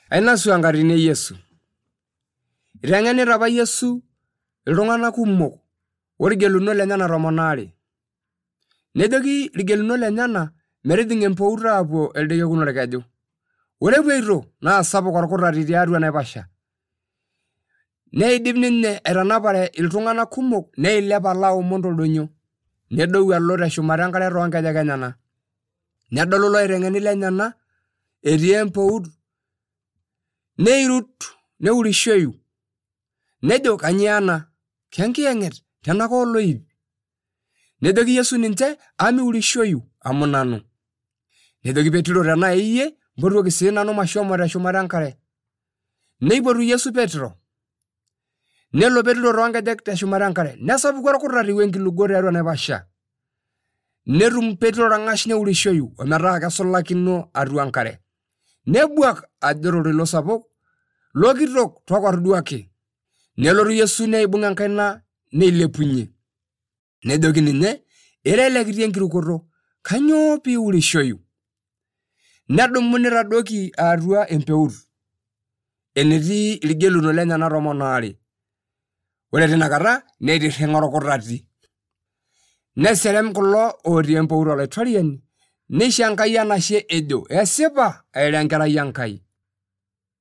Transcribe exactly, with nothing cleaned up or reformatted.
Ainasu enkatini e Yesu. Iteng'enita apa Yesu iltung'anak kumok orgelunot lenyenak tomon aare. Nejoki irgelunot lenyenak metijing' empout aapuo elde kekun orkeju. Ore epuoito naa sapuk orkutati tiatua enaiposha. Neidip ninye aitanapare iltung'anak kumok neilep alo aomon toldonyo. Nedou alo teshumata enkare toonkejek enyenak. Nedolu iloiteng'eni lenyenak etii empout. Neirut neurishoyu. Nejo kanyioo ena? Kenkiyeng'et tenakop oloip. Nejoki Yesu ninche amiurishoyu amu nanu. Nejoki Petero tenaa iyie mpotuoki sii nanu mashomo teshumata enkare. Neipotu Yesu Petero. Nelo Petero toonkejek teshumata enkare. Nesapuku orkutati wenkilugo tiatua enaiposha. Netum Petero orng'ash neurishoyu ometaa kesulakino atua enkare. Nebuak ajo toltoilo sapuk lokitok tokor duake. Nelotu Yesu neibung' enkaina neilepunye. Nejoki ninye ira kitii enkirukoto, kanyoo piurishoyu? Nedumu nitadoiki atua empeut enetii irgelunot lenyenak tomon aare. Ore tinakata neitirring'a orkutati. Neserem kulo otii empeut olaitoriani neisho Enkai enashe ejo esipa aira enkerai Enkai.